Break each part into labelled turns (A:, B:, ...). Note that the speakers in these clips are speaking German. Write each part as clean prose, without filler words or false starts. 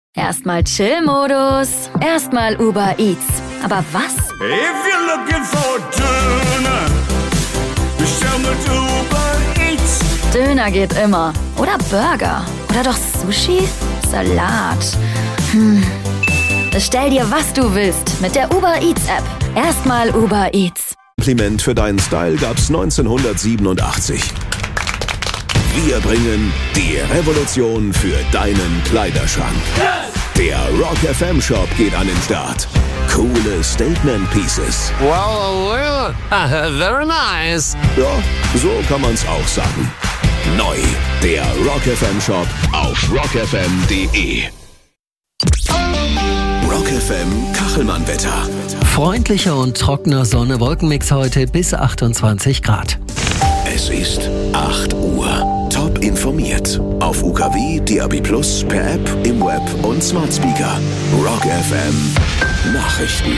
A: Erstmal Chill-Modus, erstmal Uber Eats. Aber was?
B: If you're looking for Döner, bestell mit Uber Eats.
A: Döner geht immer. Oder Burger. Oder doch Sushi? Salat. Bestell dir, was du willst, mit der Uber Eats App. Erstmal Uber Eats.
C: Kompliment für deinen Style gab's 1987. Wir bringen die Revolution für deinen Kleiderschrank. Der Rock FM Shop geht an den Start. Coole Statement Pieces.
D: Well, very nice.
C: Ja, so kann man's auch sagen. Neu, der Rock FM Shop auf rockfm.de. Rock FM Kachelmann-Wetter.
E: Freundlicher und trockener Sonne-Wolkenmix heute bis 28 Grad.
C: Es ist 8 Uhr. Top informiert. Auf UKW, DAB+, per App, im Web und Smart Speaker. Rock FM Nachrichten.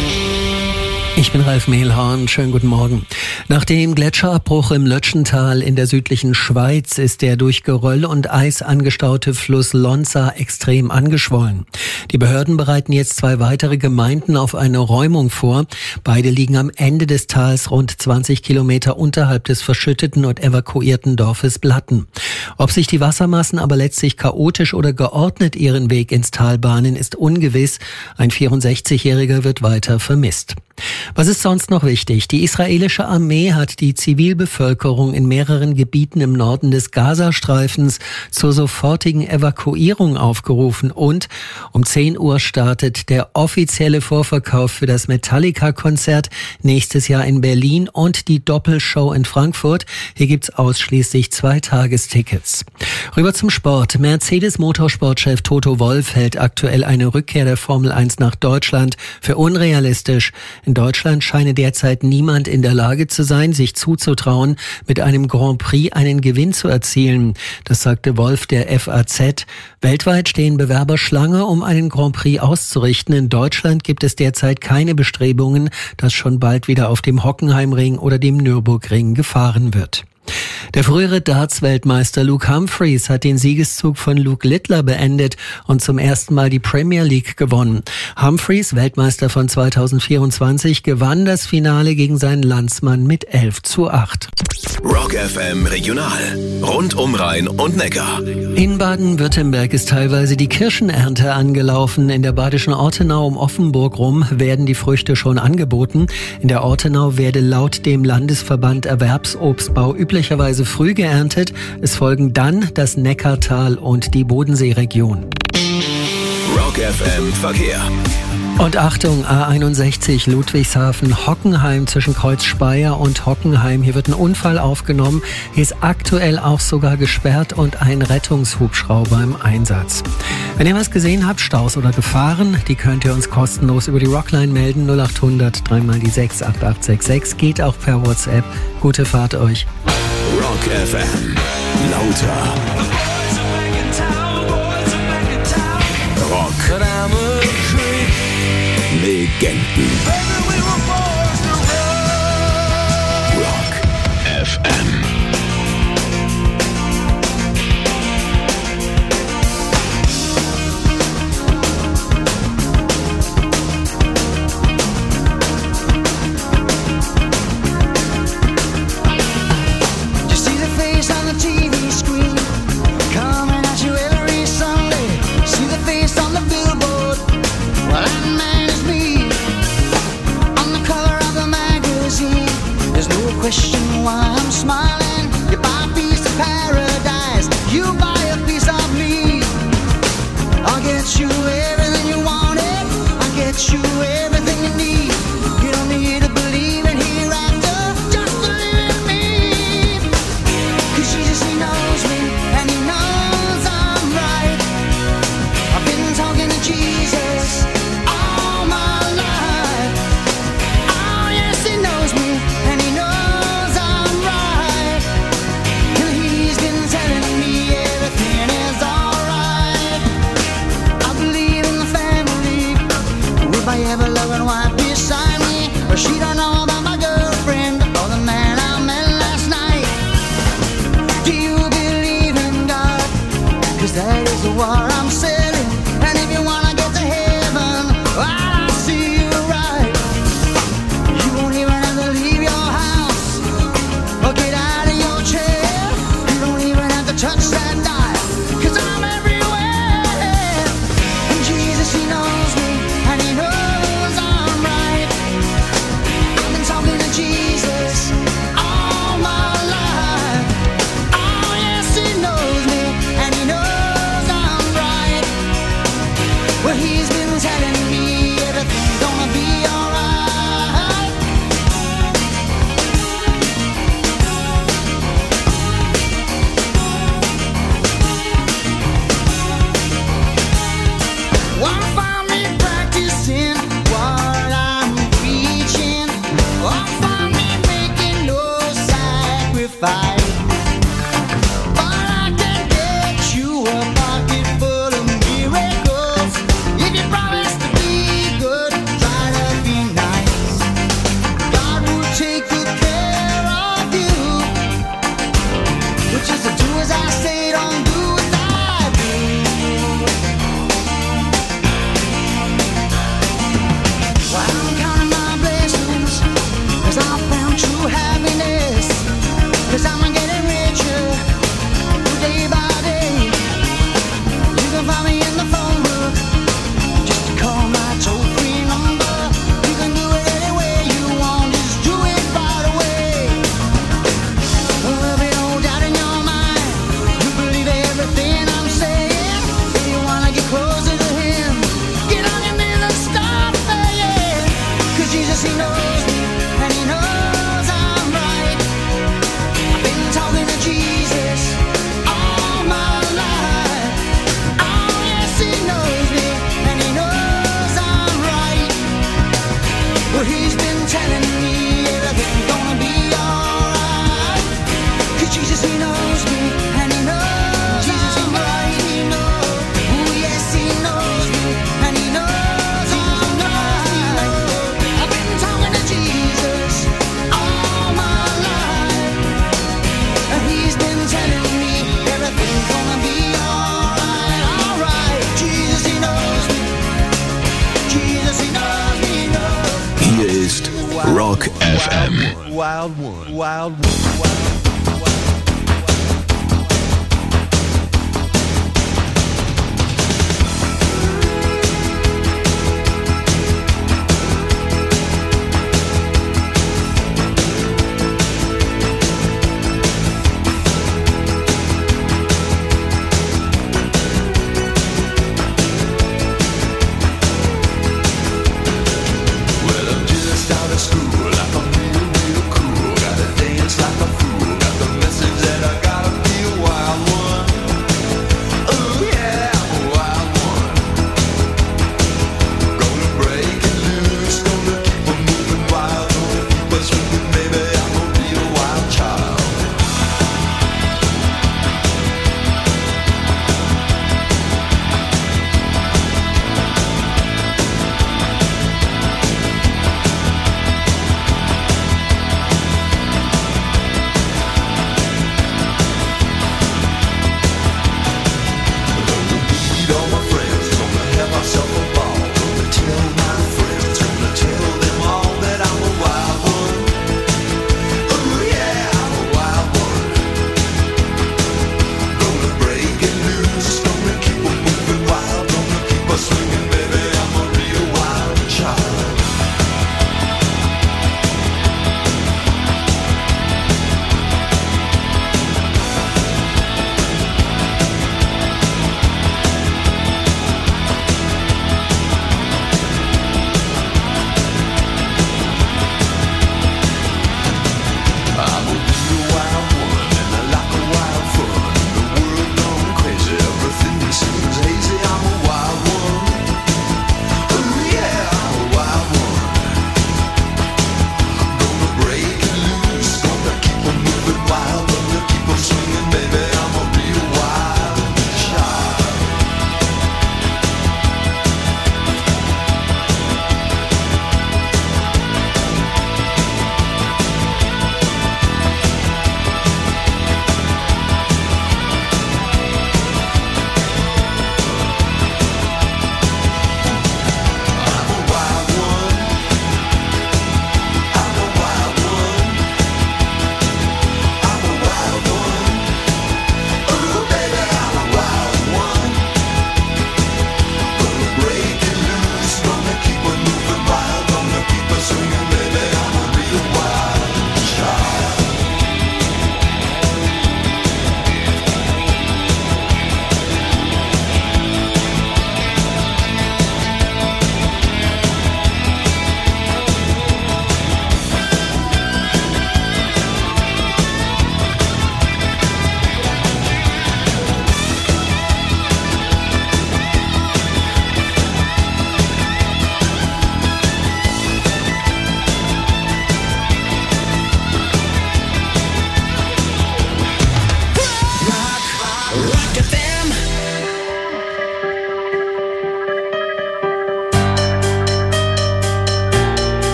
E: Ich bin Ralf Mehlhorn, schönen guten Morgen. Nach dem Gletscherabbruch im Lötschental in der südlichen Schweiz ist der durch Geröll und Eis angestaute Fluss Lonza extrem angeschwollen. Die Behörden bereiten jetzt 2 weitere Gemeinden auf eine Räumung vor. Beide liegen am Ende des Tals rund 20 Kilometer unterhalb des verschütteten und evakuierten Dorfes Blatten. Ob sich die Wassermassen aber letztlich chaotisch oder geordnet ihren Weg ins Tal bahnen, ist ungewiss. Ein 64-Jähriger wird weiter vermisst. Was ist sonst noch wichtig? Die israelische Armee hat die Zivilbevölkerung in mehreren Gebieten im Norden des Gazastreifens zur sofortigen Evakuierung aufgerufen und um 10 Uhr startet der offizielle Vorverkauf für das Metallica-Konzert nächstes Jahr in Berlin und die Doppelshow in Frankfurt. Hier gibt's ausschließlich 2-Tagestickets. Rüber zum Sport. Mercedes-Motorsportchef Toto Wolff hält aktuell eine Rückkehr der Formel 1 nach Deutschland für unrealistisch. In Deutschland scheine derzeit niemand in der Lage zu sein, sich zuzutrauen, mit einem Grand Prix einen Gewinn zu erzielen. Das sagte Wolff der FAZ. Weltweit stehen Bewerber Schlange, um einen Grand Prix auszurichten. In Deutschland gibt es derzeit keine Bestrebungen, dass schon bald wieder auf dem Hockenheimring oder dem Nürburgring gefahren wird. Der frühere Darts-Weltmeister Luke Humphreys hat den Siegeszug von Luke Littler beendet und zum ersten Mal die Premier League gewonnen. Humphreys, Weltmeister von 2024, gewann das Finale gegen seinen Landsmann mit 11:8.
C: Rock FM Regional. Rund um Rhein und Neckar.
E: In Baden-Württemberg ist teilweise die Kirschenernte angelaufen. In der badischen Ortenau um Offenburg rum werden die Früchte schon angeboten. In der Ortenau werde laut dem Landesverband Erwerbsobstbau üblicherweise früh geerntet. Es folgen dann das Neckartal und die Bodenseeregion.
C: Rock FM Verkehr.
E: Und Achtung, A61 Ludwigshafen-Hockenheim zwischen Kreuz Speyer und Hockenheim. Hier wird ein Unfall aufgenommen. Hier ist aktuell auch sogar gesperrt und ein Rettungshubschrauber im Einsatz. Wenn ihr was gesehen habt, Staus oder Gefahren, die könnt ihr uns kostenlos über die Rockline melden. 0800 3x6 8866. Geht auch per WhatsApp. Gute Fahrt euch.
C: Rock FM. Lauter. Rock. Legenden. Rock FM.
F: Question why I'm smiling. You buy a piece of paradise, you buy a piece of me. I'll get you everything you wanted, I'll get you everything you need. You don't need to believe in hereafter, just believe in me. 'Cause Jesus, he knows me and he knows I'm right. I've been talking to Jesus all my life. Oh yes, he knows me and he knows ever loving wife beside me, or she don't know about my girlfriend or the man I met last night. Do you believe in God? 'Cause that is the war I'm selling, and if he's been telling me everything's gonna be alright. Won't find me practicing what I'm preaching. Won't find me making no sacrifice. But I can get you a pocket full of miracles if you promise to be good, try to be nice. God will take good care of you, which is to do as I say, don't do as I do. While I'm counting my blessings, 'cause I found true happiness, 'cause I'm getting richer day by day. You can find me in the phone book, just call my toll-free number. You can do it any way you want, just do it right away. There'll be no doubt in your mind, you believe everything I'm saying. If you wanna get closer to him, get on your knees and start praying. 'Cause Jesus, he knows me, and he knows I'm right. I've been talking to Jesus all my life. Oh yes, he knows me, and he knows I'm right. Well, he's been telling me everything's gonna be alright. 'Cause Jesus, he knows me, and he knows I'm right. He knows, oh yes, he knows me, and he knows I'm right. I've been talking to Jesus all my life, and he's been telling me everything's gonna be alright, alright. Jesus, he knows me. Jesus, he knows me, he knows.
C: Hier ist Rock FM.
B: Wild one, wild one.
G: Well, I'm just out of school, like I'm real, real cool. Gotta dance like a fool.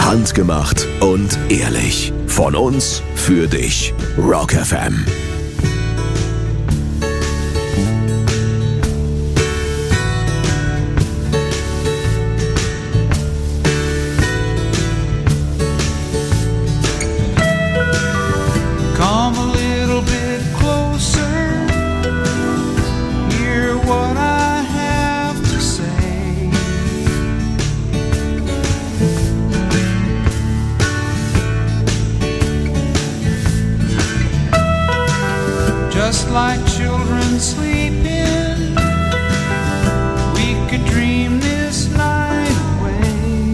C: Handgemacht und ehrlich. Von uns für dich. Rock FM.
F: Come a little bit closer, hear what I have to say. Just like children sleeping, we could dream this night away.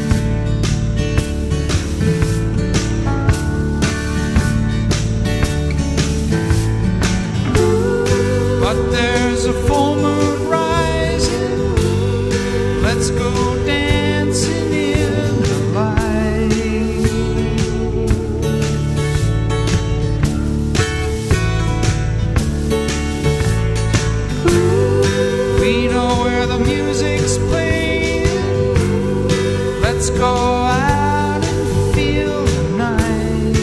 F: But there's a full moon rising, let's go dancing in the light. We know where the music's playing, let's go out and feel the night.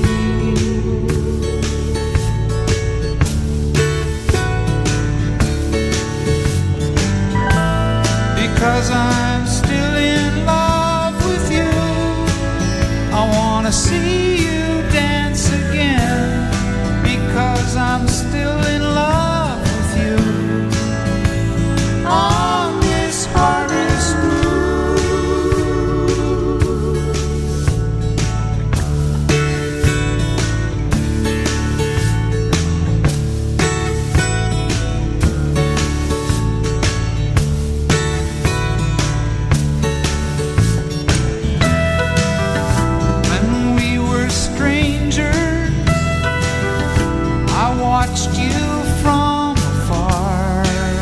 F: Because I'm still in love with you, I wanna see you dance again. Because I'm still in love with you, on this harvest moon. When we were strangers, I watched you from afar.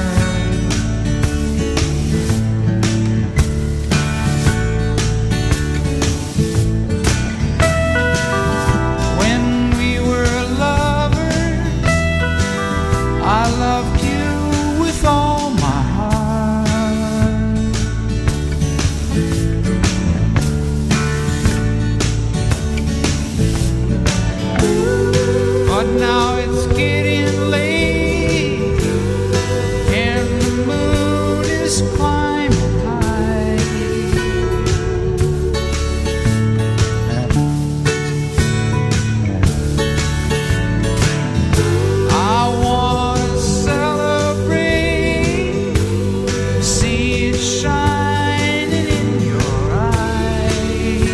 F: When we were lovers, I loved you with all my heart. But now it's getting late, and the moon is climbing high. I wanna celebrate, see it shining in your eyes.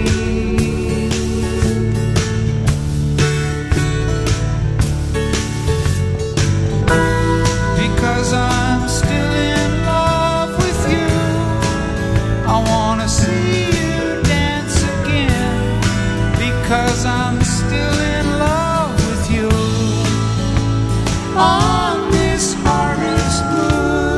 F: Because I'm still in love with you, I wanna see you dance again. Because I'm still in love with you, on this harvest moon.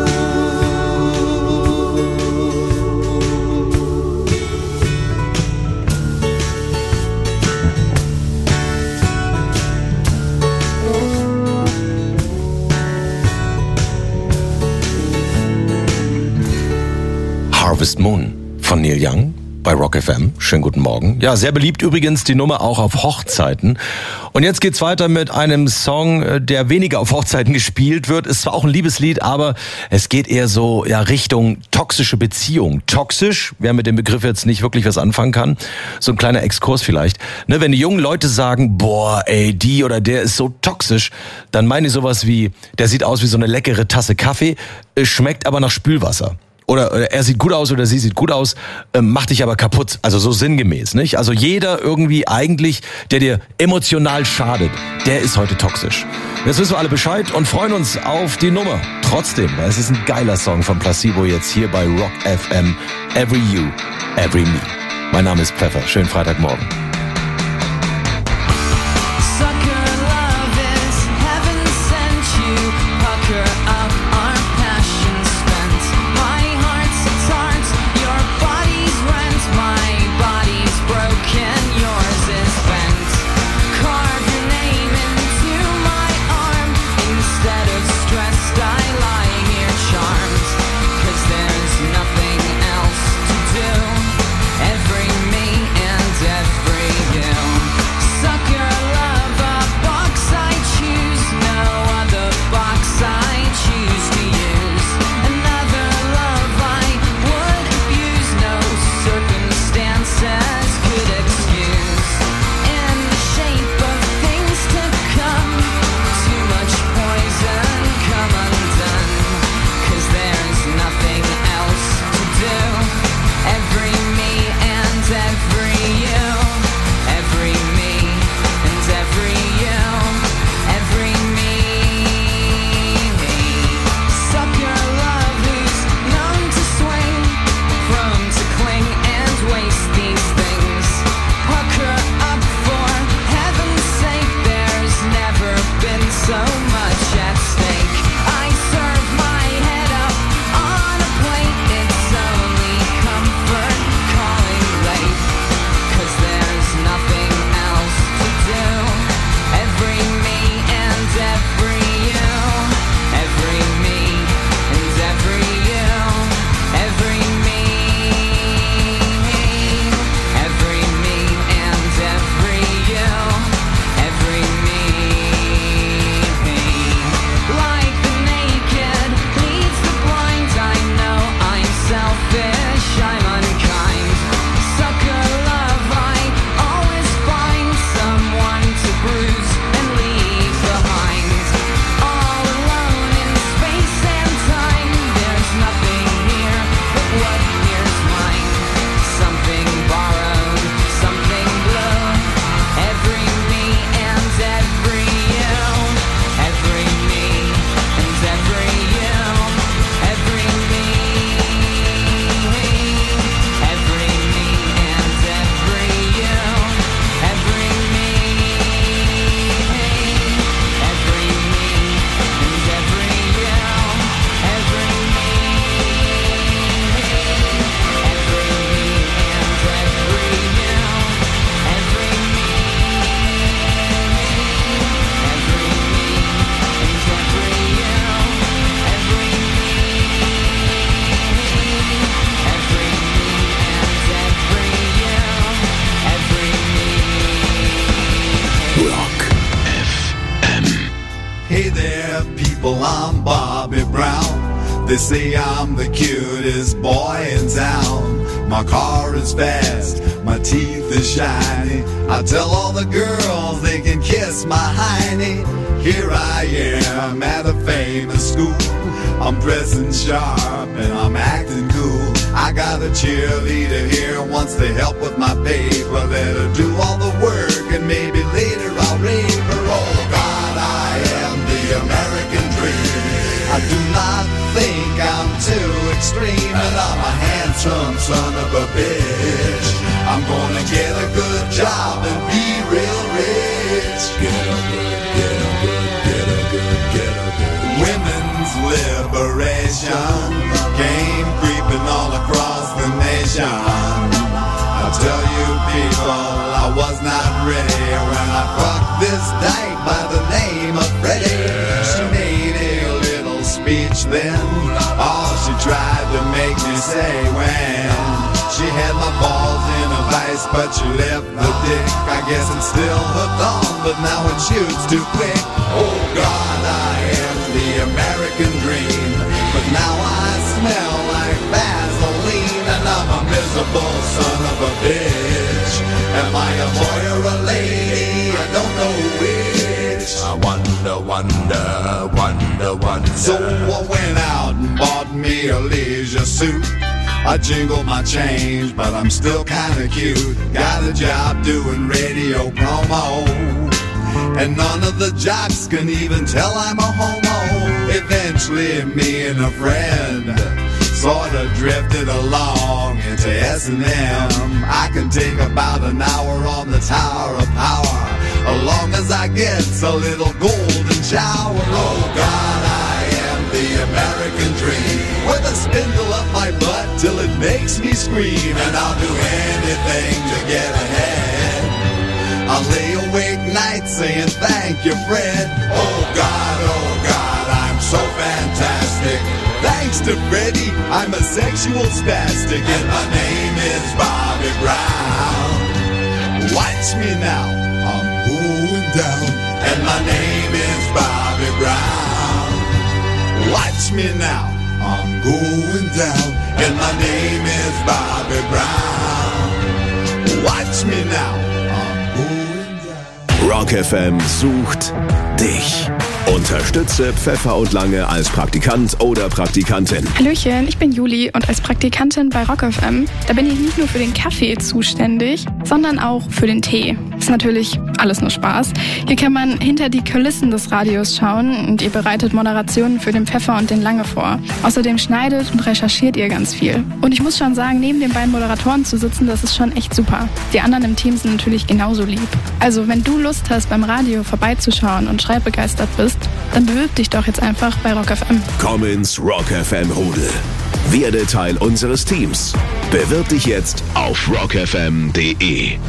G: Harvest Moon von Neil Young bei Rock FM. Schönen guten Morgen. Ja, sehr beliebt übrigens die Nummer auch auf Hochzeiten. Und jetzt geht's weiter mit einem Song, der weniger auf Hochzeiten gespielt wird. Ist zwar auch ein Liebeslied, aber es geht eher so Richtung toxische Beziehung. Toxisch, wer mit dem Begriff jetzt nicht wirklich was anfangen kann, so ein kleiner Exkurs vielleicht. Ne, wenn die jungen Leute sagen, boah, ey, die oder der ist so toxisch, dann meine ich sowas wie, der sieht aus wie so eine leckere Tasse Kaffee, schmeckt aber nach Spülwasser. Oder er sieht gut aus oder sie sieht gut aus, macht dich aber kaputt. Also so sinngemäß, nicht? Also jeder irgendwie eigentlich, der dir emotional schadet, der ist heute toxisch. Jetzt wissen wir alle Bescheid und freuen uns auf die Nummer. Trotzdem, weil es ist ein geiler Song von Placebo jetzt hier bei Rock FM. Every You, Every Me. Mein Name ist Pfeffer. Schönen Freitagmorgen.
H: Every people, I'm Bobby Brown. They say I'm the cutest boy in town. My car is fast, my teeth are shiny. I tell all the girls they can kiss my hiney. Here I am at a famous school. I'm dressing sharp and I'm acting cool. I got a cheerleader here who wants to help with my paper. Let her do all the work and maybe later I'll rape her. Oh God, I am the American dream. I do not think I'm too extreme, and I'm a handsome son of a bitch. I'm gonna get a good job and be real rich. Get a good, get a good, get a good, get a good. Women's liberation came creeping all across the nation. I tell you people, I was not ready when I fucked this dyke by the name of Freddie. She made a little speech then, all she tried to make me say when she had my balls in a vice, but she left the dick. I guess it's still hooked on, but now it shoots too quick. Oh God, I am the American dream, but now I smell like Vaseline, and I'm a miserable son of a bitch. Am I a boy or a lady? I don't know which. I wonder, wonder, wonder, wonder. So I went out and bought me a leisure suit. I jingle my change, but I'm still kinda cute. Got a job doing radio promo, and none of the jocks can even tell I'm a homo. Eventually me and a friend sorta drifted along into S&M. I can take about an hour on the Tower of Power, as long as I get a little golden shower. Oh God, I am the American dream, with a spindle up my butt till it makes me scream, and I'll do anything to get ahead. I'll lay awake nights saying thank you, Fred. Oh God, I'm so fantastic. Thanks to Freddie, I'm a sexual spastic, and my name is Bobby Brown. Watch me now, I'm going down, and my name is Bobby Brown. Watch me now, I'm going down, and my name is Bobby Brown. Watch me now, I'm going down.
C: Rock FM sucht dich. Unterstütze Pfeffer und Lange als Praktikant oder Praktikantin.
I: Hallöchen, ich bin Juli und als Praktikantin bei Rock FM, da bin ich nicht nur für den Kaffee zuständig, sondern auch für den Tee. Ist natürlich alles nur Spaß. Hier kann man hinter die Kulissen des Radios schauen und ihr bereitet Moderationen für den Pfeffer und den Lange vor. Außerdem schneidet und recherchiert ihr ganz viel. Und ich muss schon sagen, neben den beiden Moderatoren zu sitzen, das ist schon echt super. Die anderen im Team sind natürlich genauso lieb. Also wenn du Lust hast, beim Radio vorbeizuschauen und schreibbegeistert bist, dann bewirb dich doch jetzt einfach bei Rock FM.
C: Komm ins Rock FM Rudel. Werde Teil unseres Teams. Bewirb dich jetzt auf rockfm.de.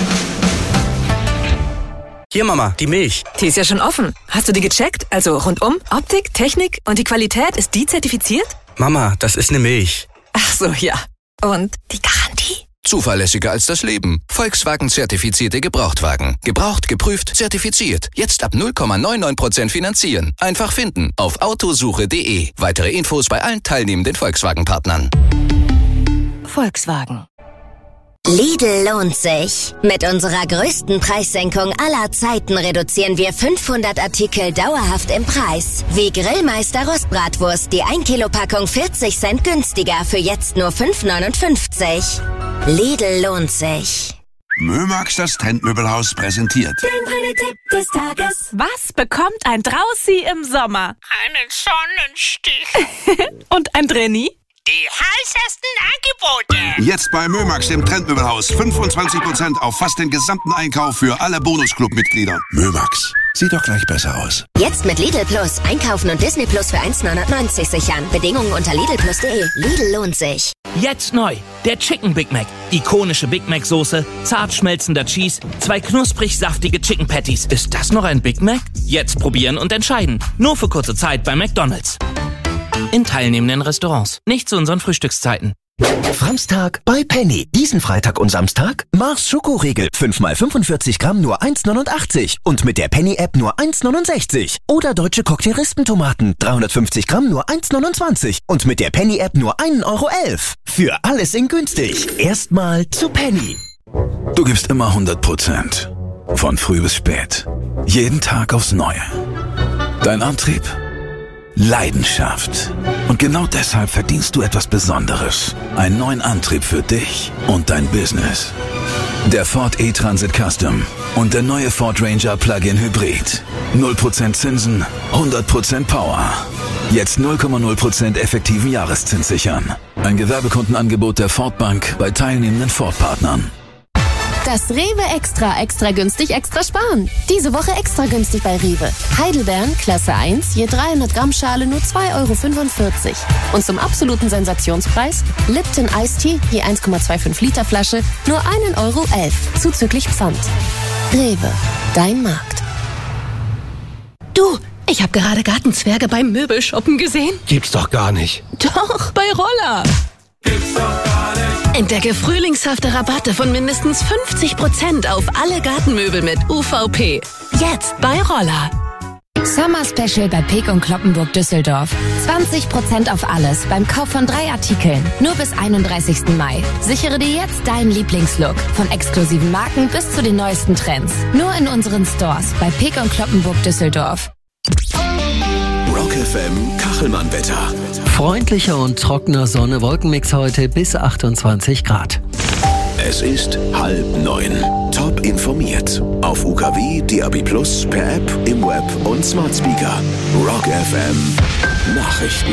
J: Hier, Mama, die Milch.
K: Die ist ja schon offen. Hast du die gecheckt? Also rundum, Optik, Technik und die Qualität, ist die zertifiziert?
J: Mama, das ist eine Milch.
K: Ach so, ja. Und die Garantie?
L: Zuverlässiger als das Leben. Volkswagen-zertifizierte Gebrauchtwagen. Gebraucht, geprüft, zertifiziert. Jetzt ab 0,99% finanzieren. Einfach finden auf autosuche.de. Weitere Infos bei allen teilnehmenden Volkswagen-Partnern.
M: Volkswagen. Lidl lohnt sich. Mit unserer größten Preissenkung aller Zeiten reduzieren wir 500 Artikel dauerhaft im Preis. Wie Grillmeister Rostbratwurst, die 1 Kilo Packung 40 Cent günstiger für jetzt nur 5,49. Lidl lohnt sich.
N: Mömax, das Trendmöbelhaus, präsentiert.
O: Den Tipp des Tages. Was bekommt ein Draußi im Sommer?
P: Einen Sonnenstich.
O: Und ein Drenni?
P: Die heißesten Angebote.
N: Jetzt bei Mömax, dem Trendmöbelhaus. 25% auf fast den gesamten Einkauf für alle Bonusclub-Mitglieder. Mömax. Sieht doch gleich besser aus.
M: Jetzt mit Lidl Plus. Einkaufen und Disney Plus für 1,990 sichern. Bedingungen unter lidlplus.de. Lidl lohnt sich.
Q: Jetzt neu. Der Chicken Big Mac. Ikonische Big Mac Soße, zart schmelzender Cheese, 2 knusprig saftige Chicken Patties. Ist das noch ein Big Mac? Jetzt probieren und entscheiden. Nur für kurze Zeit bei McDonald's. In teilnehmenden Restaurants. Nicht zu unseren Frühstückszeiten.
R: Framstag bei Penny. Diesen Freitag und Samstag Mars Schokoriegel. 5x45 Gramm nur 1,89. Und mit der Penny-App nur 1,69. Oder deutsche Cocktailistentomaten. 350 Gramm nur 1,29. Und mit der Penny-App nur 1,11 Euro. Für alles in günstig. Erstmal zu Penny.
N: Du gibst immer 100%. Von früh bis spät. Jeden Tag aufs Neue. Dein Antrieb? Leidenschaft. Und genau deshalb verdienst du etwas Besonderes. Einen neuen Antrieb für dich und dein Business. Der Ford E-Transit Custom und der neue Ford Ranger Plug-in Hybrid. 0% Zinsen, 100% Power. Jetzt 0,0% effektiven Jahreszins sichern. Ein Gewerbekundenangebot der Ford Bank bei teilnehmenden Ford-Partnern.
S: Das Rewe extra günstig, extra sparen. Diese Woche extra günstig bei Rewe. Heidelbeeren, Klasse 1, je 300 Gramm Schale nur 2,45 Euro. Und zum absoluten Sensationspreis Lipton Iced Tea, je 1,25 Liter Flasche, nur 1,11 Euro, zuzüglich Pfand. Rewe, dein Markt.
T: Du, ich habe gerade Gartenzwerge beim Möbelshoppen gesehen.
U: Gibt's doch gar nicht.
T: Doch, bei Roller.
U: Gibt's doch gar nicht.
T: Entdecke frühlingshafte Rabatte von mindestens 50% auf alle Gartenmöbel mit UVP. Jetzt bei Roller.
V: Summer Special bei Peek & Cloppenburg Düsseldorf. 20% auf alles beim Kauf von 3 Artikeln. Nur bis 31. Mai. Sichere dir jetzt deinen Lieblingslook. Von exklusiven Marken bis zu den neuesten Trends. Nur in unseren Stores bei Peek & Cloppenburg Düsseldorf.
C: Rock FM Kachelmann-Wetter.
E: Freundlicher und trockener Sonne-Wolkenmix heute bis 28 Grad.
C: Es ist 8:30. Top informiert. Auf UKW, DAB+, per App, im Web und Smart Speaker. Rock FM Nachrichten.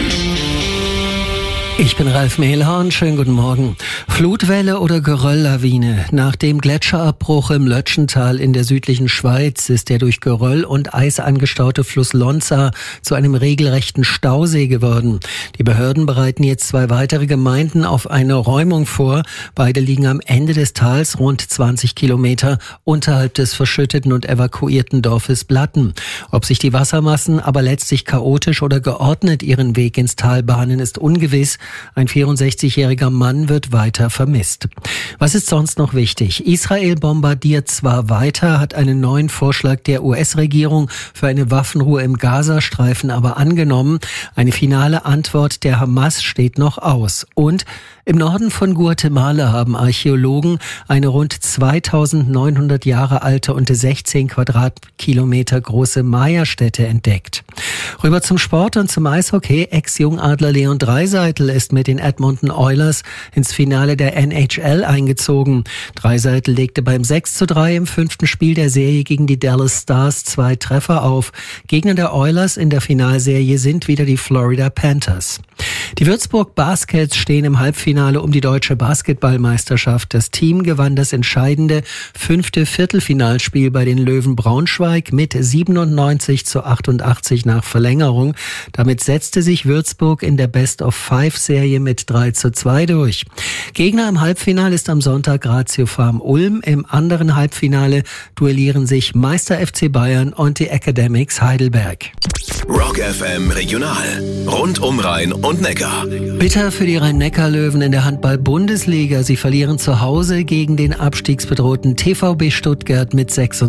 E: Ich bin Ralf Mehlhorn, schönen guten Morgen. Flutwelle oder Gerölllawine? Nach dem Gletscherabbruch im Lötschental in der südlichen Schweiz ist der durch Geröll und Eis angestaute Fluss Lonza zu einem regelrechten Stausee geworden. Die Behörden bereiten jetzt 2 weitere Gemeinden auf eine Räumung vor. Beide liegen am Ende des Tals, rund 20 Kilometer unterhalb des verschütteten und evakuierten Dorfes Blatten. Ob sich die Wassermassen aber letztlich chaotisch oder geordnet ihren Weg ins Tal bahnen, ist ungewiss. Ein 64-jähriger Mann wird weiter vermisst. Was ist sonst noch wichtig? Israel bombardiert zwar weiter, hat einen neuen Vorschlag der US-Regierung für eine Waffenruhe im Gazastreifen aber angenommen. Eine finale Antwort der Hamas steht noch aus. Und im Norden von Guatemala haben Archäologen eine rund 2900 Jahre alte und 16 Quadratkilometer große Maya-Stätte entdeckt. Rüber zum Sport und zum Eishockey. Ex-Jungadler Leon Draisaitl ist mit den Edmonton Oilers ins Finale der NHL eingezogen. Draisaitl legte beim 6:3 im 5. Spiel der Serie gegen die Dallas Stars 2 Treffer auf. Gegner der Oilers in der Finalserie sind wieder die Florida Panthers. Die Würzburg Baskets stehen im Halbfinale um die deutsche Basketballmeisterschaft. Das Team gewann das entscheidende 5. Viertelfinalspiel bei den Löwen Braunschweig mit 97:88 nach Verlängerung. Damit setzte sich Würzburg in der Best-of-5-Serie mit 3:2 durch. Gegner im Halbfinale ist am Sonntag Grazio Farm Ulm. Im anderen Halbfinale duellieren sich Meister FC Bayern und die Academics Heidelberg.
C: Rock FM Regional. Rund um Rhein und Neckar.
E: Bitter für die Rhein-Neckar-Löwen in der Handball-Bundesliga. Sie verlieren zu Hause gegen den abstiegsbedrohten TVB Stuttgart mit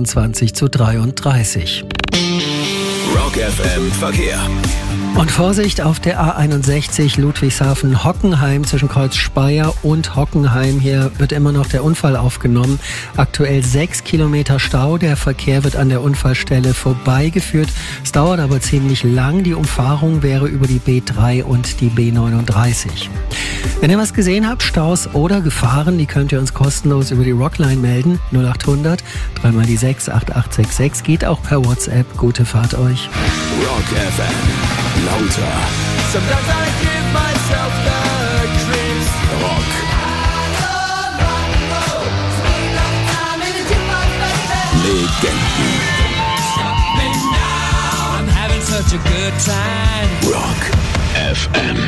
E: 26:33.
C: Rock FM Verkehr.
E: Und Vorsicht auf der A61 Ludwigshafen-Hockenheim zwischen Kreuz Speyer und Hockenheim. Hier wird immer noch der Unfall aufgenommen. Aktuell 6 Kilometer Stau. Der Verkehr wird an der Unfallstelle vorbeigeführt. Es dauert aber ziemlich lang. Die Umfahrung wäre über die B3 und die B39. Wenn ihr was gesehen habt, Staus oder Gefahren, die könnt ihr uns kostenlos über die Rockline melden. 0800 3 die 6 8866. Geht auch per WhatsApp. Gute Fahrt euch.
C: Rock FM. Lauter.
B: Sometimes I give myself the creeps.
C: Rock. Legenden.
B: I'm having such a good time.
C: Rock FM.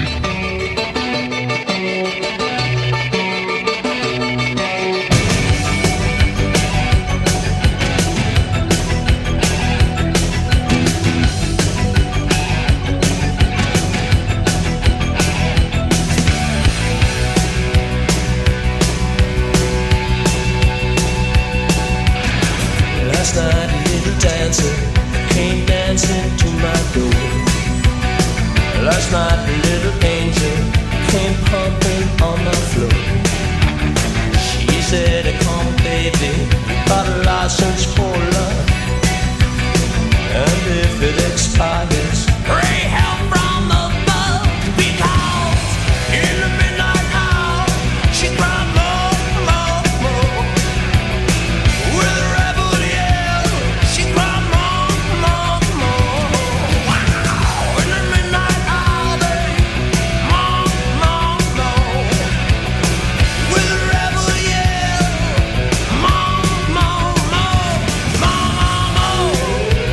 A: dancer came dancing to my door. Last night a little angel came pumping on the floor. She said, come baby, got a license for love, and if it expires, pray help from above, because in the midnight hour she cried more, more, more. With a rebel yell, she cried more, more, more. Wow! In the midnight hour, babe, more, more, more. With a rebel yell, more, more, more, more, more.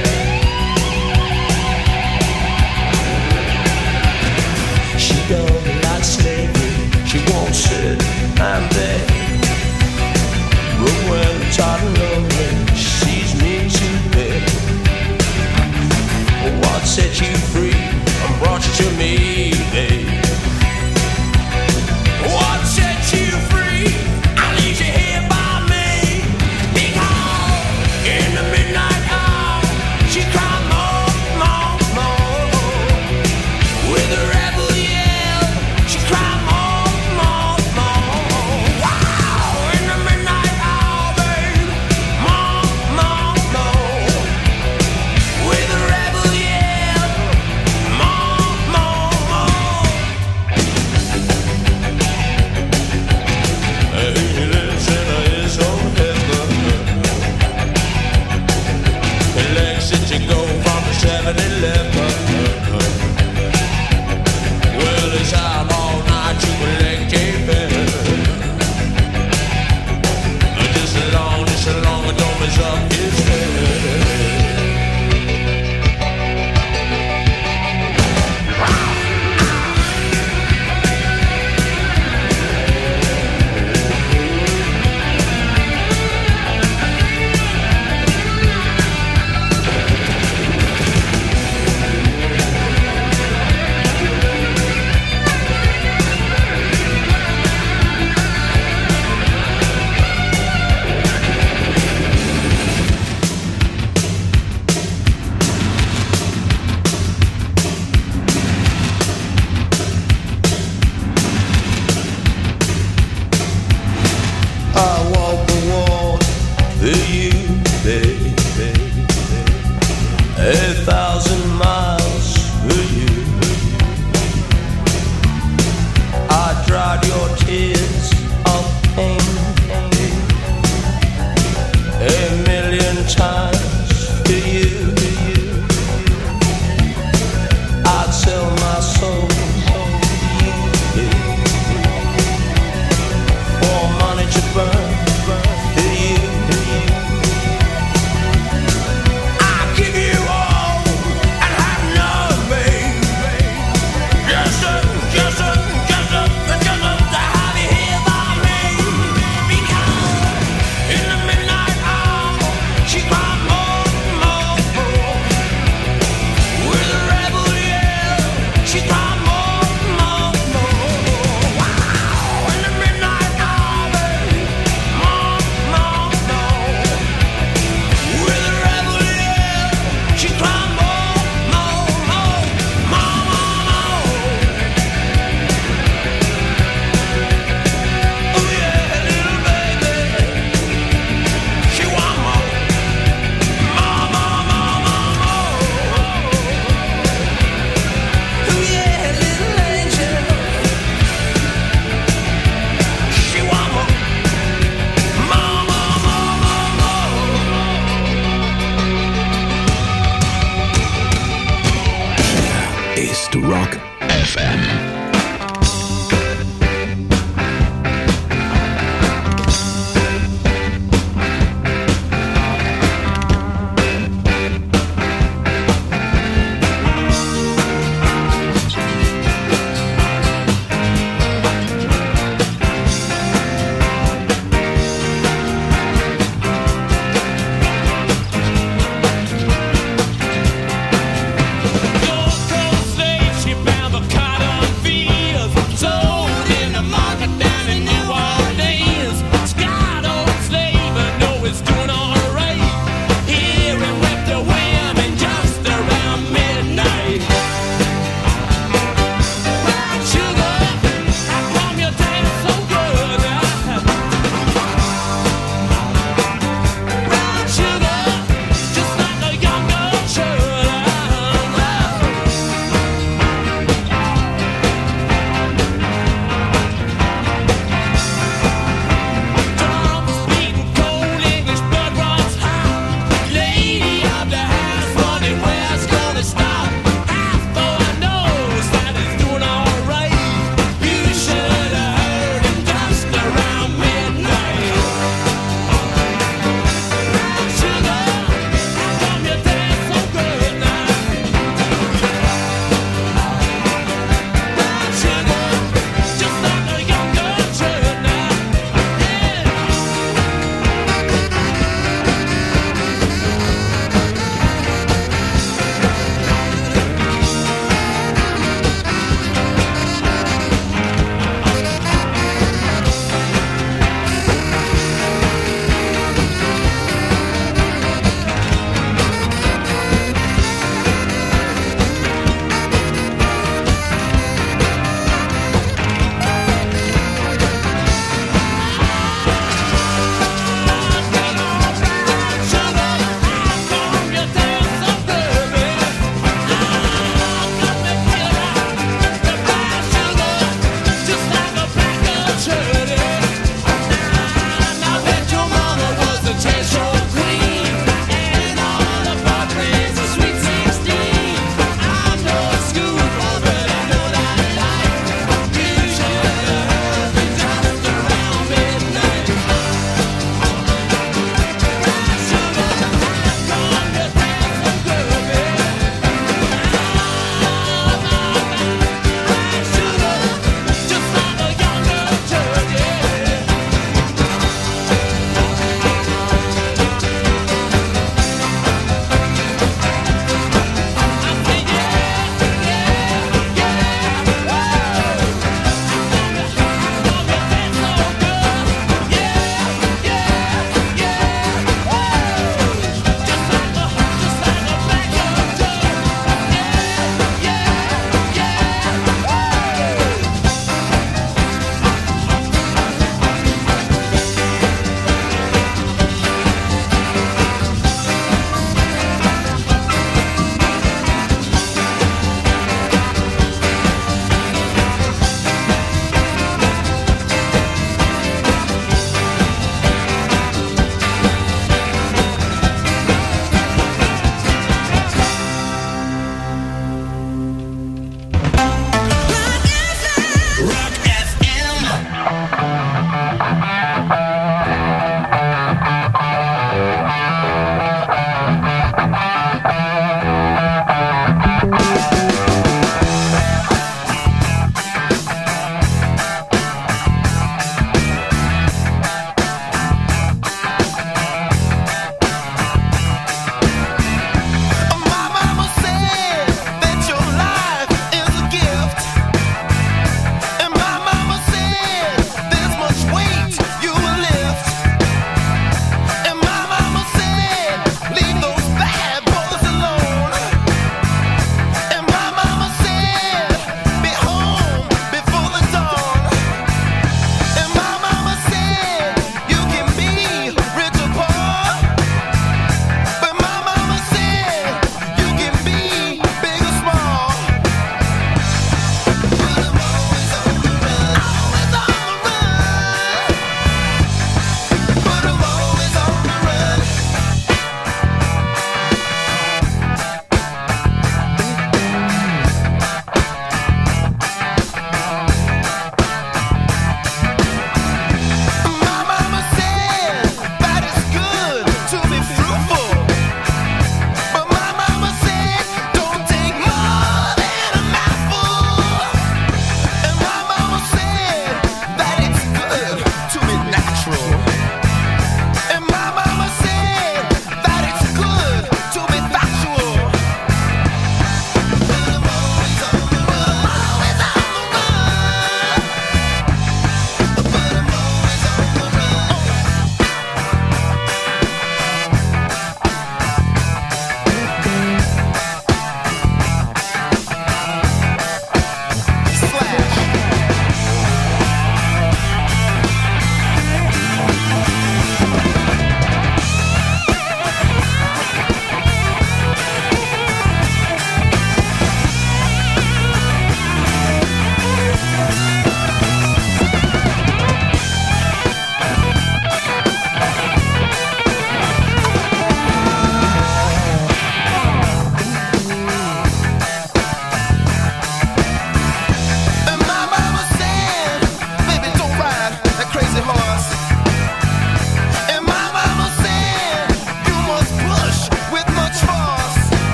A: She don't like slavery, she won't sit and beg. But when I'm tired and lonely, she sees me to bed. What set you free and brought you to me, babe? What set you free? I leave you here by me. Because in the midnight hour, she cried more, more, more. With a rebel yell, she cried more, more, more. Wow! In the midnight hour, babe, more, more, more. With a rebel yell, more, more, more. He lives in his own heaven. He likes it to go from the 7-Eleven. Well, he's out all night to collect a bill. Just as long as don't mess up his head. I walk the walk for you, baby. 1,000 miles for you. I dried your tears of pain 1,000,000 times for you. I'd sell my soul for you, for money to burn for you. I give you all and have none, babe. Just to have you here by me. Because in the midnight hour, she cried more.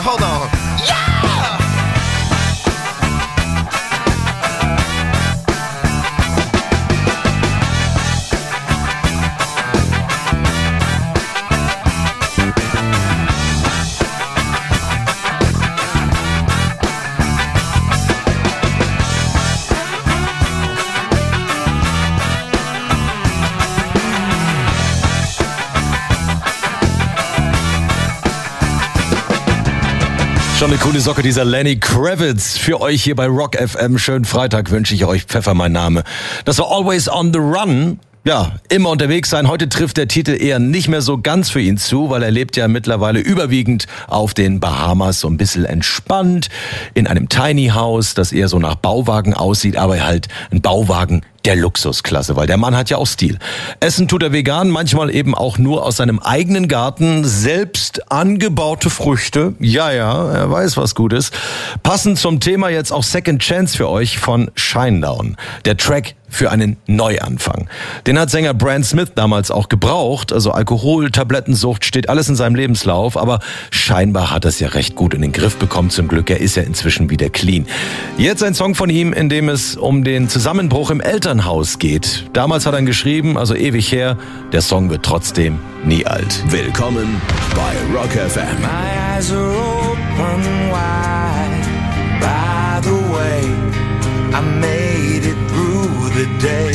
D: hold on. Yeah!
G: Schon eine coole Socke, dieser Lenny Kravitz für euch hier bei Rock FM. Schönen Freitag wünsche ich euch. Pfeffer, mein Name. Das war Always on the Run. Ja, immer unterwegs sein. Heute trifft der Titel eher nicht mehr so ganz für ihn zu, weil er lebt ja mittlerweile überwiegend auf den Bahamas, so ein bisschen entspannt, in einem Tiny House, das eher so nach Bauwagen aussieht, aber halt ein Bauwagen der Luxusklasse, weil der Mann hat ja auch Stil. Essen tut er vegan, manchmal eben auch nur aus seinem eigenen Garten, selbst angebaute Früchte. Ja, er weiß, was gut ist. Passend zum Thema jetzt auch Second Chance für euch von Shinedown. Der Track für einen Neuanfang. Den hat Sänger Brand Smith damals auch gebraucht. Also Alkohol, Tablettensucht, steht alles in seinem Lebenslauf. Aber scheinbar hat er es ja recht gut in den Griff bekommen. Zum Glück, er ist ja inzwischen wieder clean. Jetzt ein Song von ihm, in dem es um den Zusammenbruch im Elternhaus geht. Damals hat er ihn geschrieben, also ewig her. Der Song wird trotzdem nie alt.
C: Willkommen bei Rock FM.
A: My eyes are open wide. By the way, I made it through the day.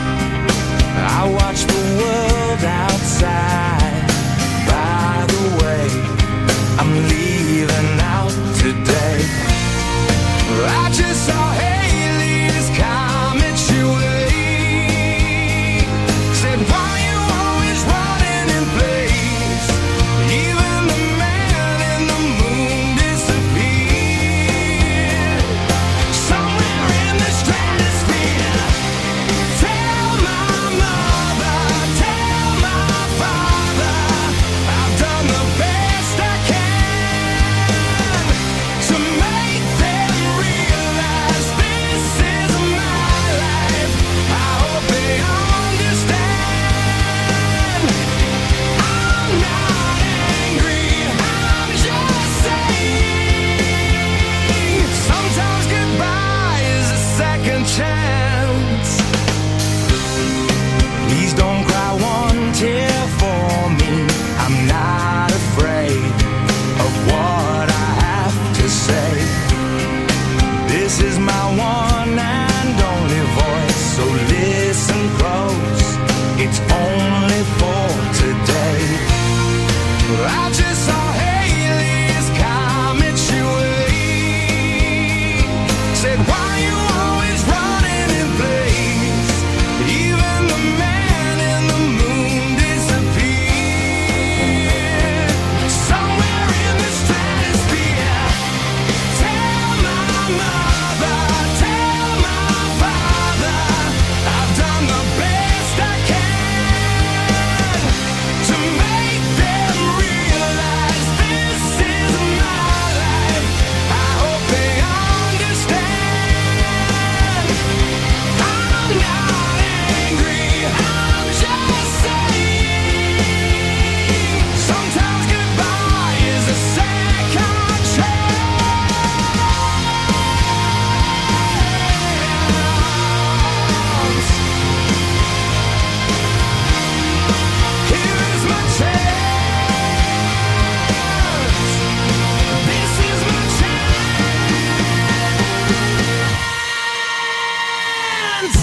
A: I watched the world outside. By the way, I'm leaving out today. I just saw Haley's comet away. Said, why you always running in place? Even the man in the moon disappeared. Somewhere in the stratosphere. Tell my mother, tell my father, I've done the best I can to make them realize this is my life. I hope they understand. I'm not angry, I'm just saying, sometimes goodbye is a second chance. Please don't cry one tear for me. I'm not afraid of what I have to say. This is my one and only voice, so listen close. It's only for today. I just saw Haley's comet away. Said, why you always running in place? Even the man in the moon disappeared. Somewhere in the stratosphere. Tell my mother, tell my father, I've done the best I can to make them realize this is my life. I hope they understand. I'm not angry, I'm just saying, sometimes goodbye is a second chance. Here is my chance. This is my chance.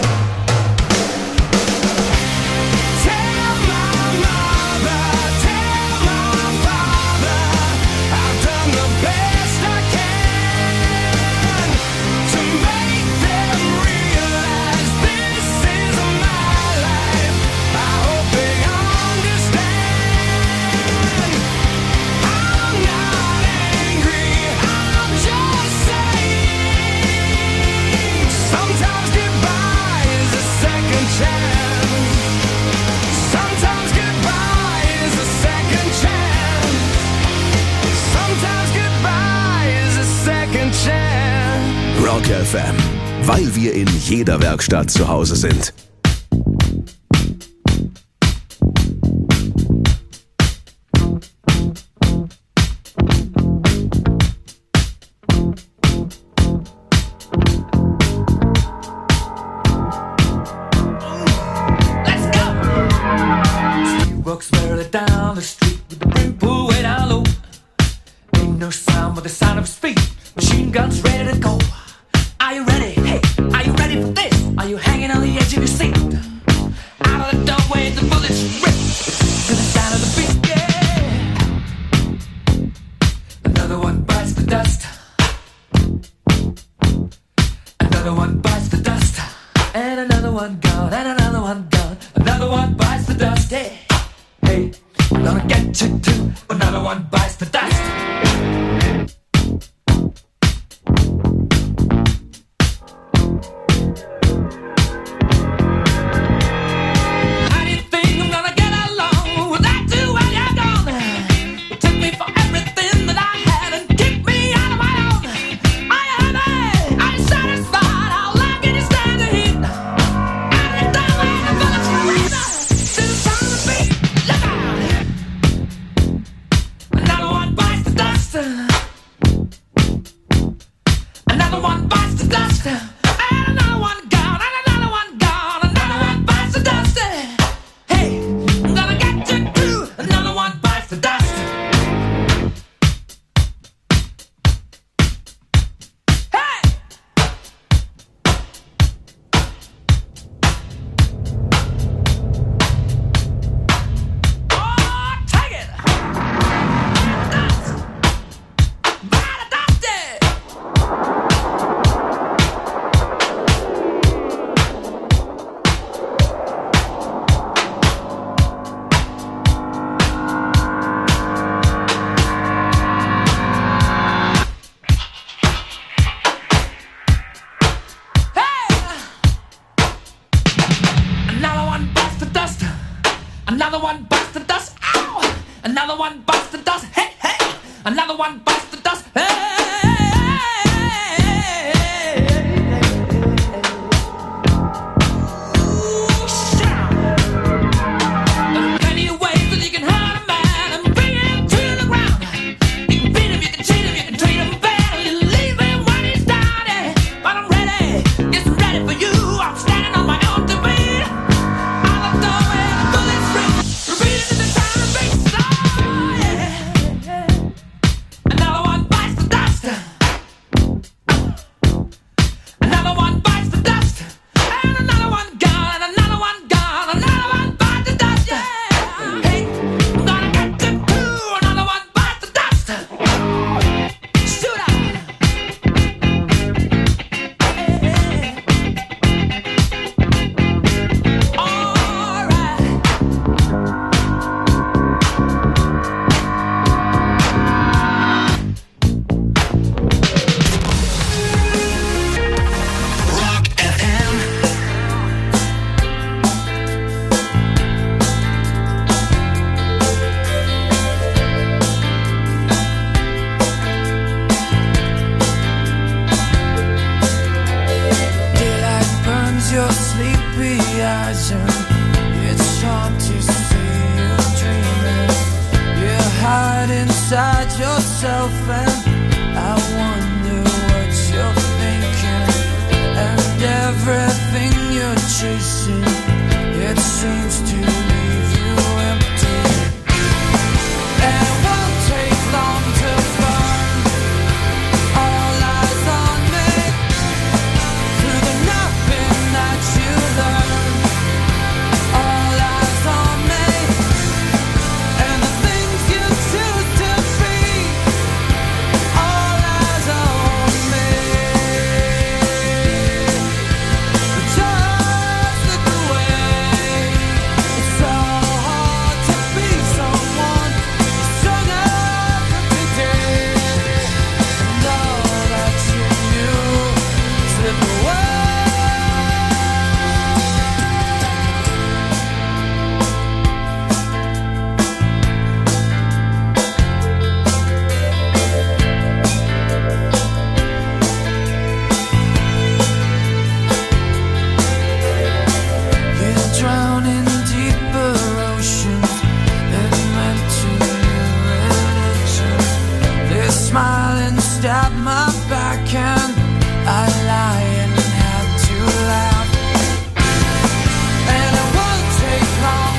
A: Tell my mother, tell my father, I've done the best I can to make them realize this is my life. I hope they understand. I'm not angry, I'm just saying, sometimes goodbye is a second chance. Sometimes goodbye is a second chance. Sometimes goodbye is a second chance.
C: Rock FM, weil wir in jeder Werkstatt zu Hause sind.
A: No sound but the sound of speed. Machine guns ready to go. Are you ready? Hey, are you ready for this? Are you hanging on the edge of your seat? Out of the doorway, the bullets rip to the sound of the beat. Yeah. Another one bites the dust. Another one bites the dust. And another one gone. And another one gone. Another one bites the dust. Hey, hey, I'm gonna get you too. Another one bites the dust.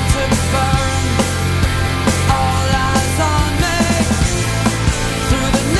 A: Through the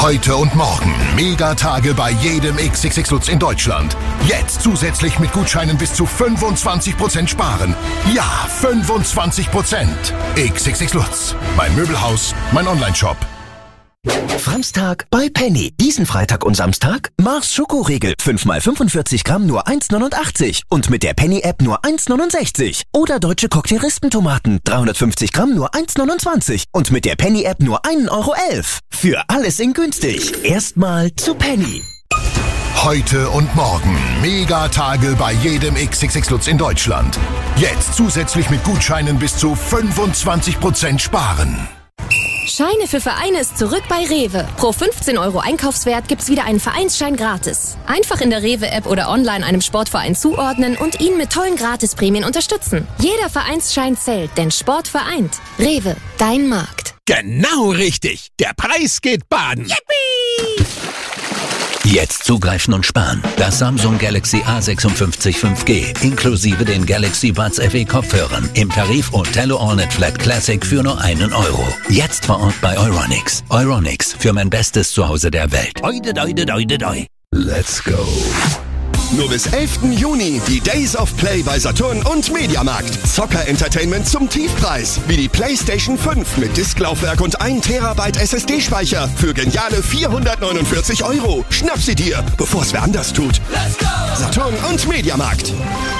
D: Heute und morgen Megatage bei jedem XXX Lutz in Deutschland. Jetzt zusätzlich mit Gutscheinen bis zu 25% sparen. Ja, 25%. XXX Lutz. Mein Möbelhaus, mein Onlineshop.
R: Franztag bei Penny. Diesen Freitag und Samstag Mars Schokoriegel 5x45 Gramm nur 1,89 und mit der Penny-App nur 1,69. Oder deutsche Cocktail-Rispentomaten 350 Gramm nur 1,29 und mit der Penny-App nur 1,11 Euro. Für alles in günstig. Erstmal zu Penny.
D: Heute und morgen Megatage bei jedem XXX Lutz in Deutschland. Jetzt zusätzlich mit Gutscheinen bis zu 25% sparen.
S: Scheine für Vereine ist zurück bei Rewe. Pro 15 € Einkaufswert gibt's wieder einen Vereinsschein gratis. Einfach in der Rewe-App oder online einem Sportverein zuordnen und ihn mit tollen Gratisprämien unterstützen. Jeder Vereinsschein zählt, denn Sport vereint. Rewe, dein Markt.
F: Genau richtig. Der Preis geht baden.
P: Yippie!
N: Jetzt zugreifen und sparen. Das Samsung Galaxy A56 5G inklusive den Galaxy Buds FE Kopfhörern im Tarif Othello Allnet Flat Classic für nur 1 Euro. Jetzt vor Ort bei Euronics. Euronics, für mein bestes Zuhause der Welt.
C: Let's go. Nur bis 11. Juni die Days of Play bei Saturn und Mediamarkt. Zocker-Entertainment zum Tiefpreis. Wie die PlayStation 5 mit Disklaufwerk und 1 Terabyte SSD-Speicher für geniale 449 €. Schnapp sie dir, bevor es wer anders tut. Let's go! Saturn und Mediamarkt.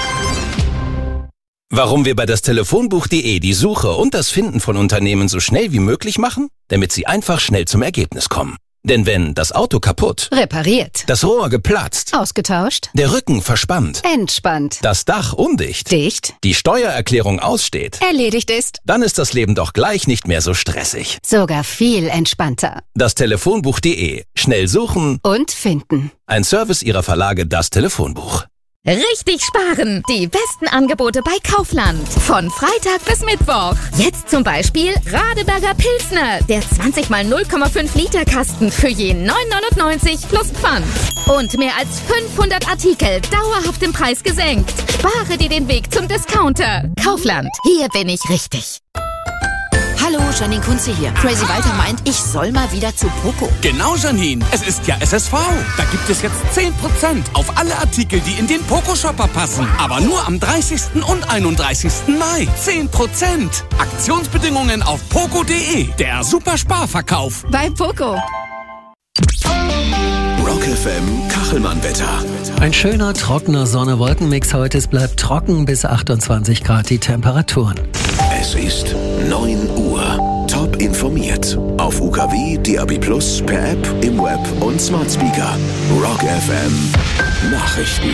W: Warum wir bei das-Telefonbuch.de die Suche und das Finden von Unternehmen so schnell wie möglich machen? Damit sie einfach schnell zum Ergebnis kommen. Denn wenn das Auto kaputt,
K: repariert,
W: das Rohr geplatzt,
K: ausgetauscht,
W: der Rücken verspannt,
K: entspannt,
W: das Dach undicht,
K: dicht,
W: die Steuererklärung aussteht,
K: erledigt ist,
W: dann ist das Leben doch gleich nicht mehr so stressig.
K: Sogar viel entspannter.
W: Das-Telefonbuch.de. Schnell suchen
K: und finden.
W: Ein Service Ihrer Verlage Das Telefonbuch.
O: Richtig sparen! Die besten Angebote bei Kaufland. Von Freitag bis Mittwoch. Jetzt zum Beispiel Radeberger Pilsner. Der 20 mal 0,5 Liter Kasten für je 9,99 plus Pfand. Und mehr als 500 Artikel dauerhaft im Preis gesenkt. Spare dir den Weg zum Discounter. Kaufland. Hier bin ich richtig.
X: Hallo, Janine Kunze hier. Crazy Walter meint, ich soll mal wieder zu Poco.
F: Genau, Janine. Es ist ja SSV. Da gibt es jetzt 10% auf alle Artikel, die in den Poco-Shopper passen. Aber nur am 30. und 31. Mai. 10%. Aktionsbedingungen auf poco.de. Der Super-Sparverkauf.
O: Bei Poco.
C: Rock FM Kachelmann-Wetter.
E: Ein schöner, trockener Sonne-Wolken-Mix heute. Es bleibt trocken bis 28 Grad die Temperaturen.
C: Es ist 9 Uhr. Top informiert. Auf UKW, DAB+, per App, im Web und Smart Speaker. Rock FM Nachrichten.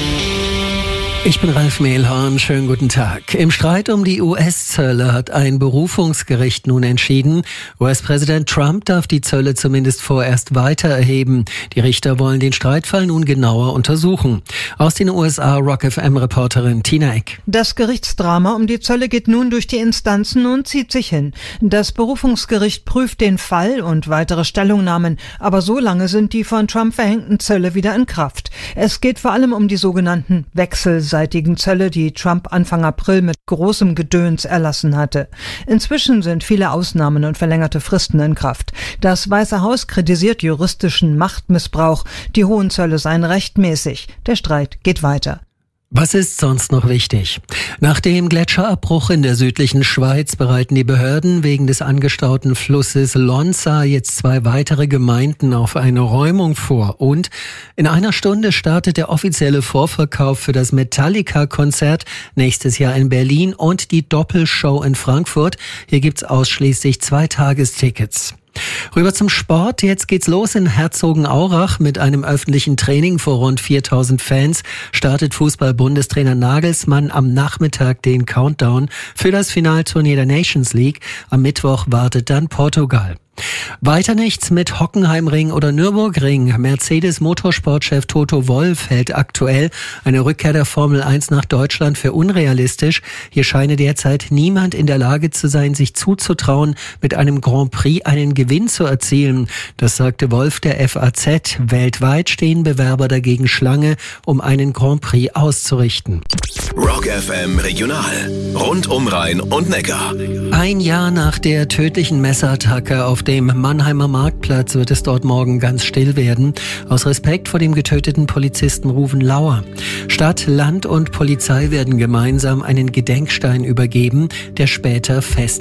E: Ich bin Ralf Mehlhorn, schönen guten Tag. Im Streit um die US-Zölle hat ein Berufungsgericht nun entschieden, US-Präsident Trump darf die Zölle zumindest vorerst weiter erheben. Die Richter wollen den Streitfall nun genauer untersuchen. Aus den USA Rock FM-Reporterin Tina Eck.
Y: Das Gerichtsdrama um die Zölle geht nun durch die Instanzen und zieht sich hin. Das Berufungsgericht prüft den Fall und weitere Stellungnahmen, aber so lange sind die von Trump verhängten Zölle wieder in Kraft. Es geht vor allem um die sogenannten wechselseitigen Zölle, die Trump Anfang April mit großem Gedöns erlassen hatte. Inzwischen sind viele Ausnahmen und verlängerte Fristen in Kraft. Das Weiße Haus kritisiert juristischen Machtmissbrauch. Die hohen Zölle seien rechtmäßig. Der Streit geht weiter.
E: Was ist sonst noch wichtig? Nach dem Gletscherabbruch in der südlichen Schweiz bereiten die Behörden wegen des angestauten Flusses Lonza jetzt 2 weitere Gemeinden auf eine Räumung vor. Und in einer Stunde startet der offizielle Vorverkauf für das Metallica-Konzert nächstes Jahr in Berlin und die Doppelshow in Frankfurt. Hier gibt's ausschließlich 2-Tagestickets. Rüber zum Sport. Jetzt geht's los in Herzogenaurach mit einem öffentlichen Training vor rund 4000 Fans. Startet Fußball-Bundestrainer Nagelsmann am Nachmittag den Countdown für das Finalturnier der Nations League. Am Mittwoch wartet dann Portugal. Weiter nichts mit Hockenheimring oder Nürburgring. Mercedes-Motorsportchef Toto Wolff hält aktuell eine Rückkehr der Formel 1 nach Deutschland für unrealistisch. Hier scheine derzeit niemand in der Lage zu sein, sich zuzutrauen, mit einem Grand Prix einen Gewinn zu erzielen. Das sagte Wolff der FAZ. Weltweit stehen Bewerber dagegen Schlange, um einen Grand Prix auszurichten.
C: Rock FM Regional. Rund um Rhein und Neckar.
E: Ein Jahr nach der tödlichen Messerattacke auf dem Mannheimer Marktplatz wird es dort morgen ganz still werden. Aus Respekt vor dem getöteten Polizisten Ruven Lauer. Stadt, Land und Polizei werden gemeinsam einen Gedenkstein übergeben, der später fest